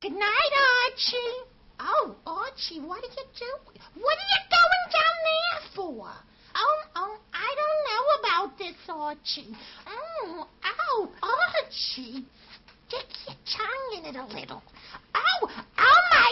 Good night, Archie. Oh, Archie, what are you doing? What are you going down there for? Oh, I don't know about this, Archie. Archie. Stick your tongue in it a little. Oh, my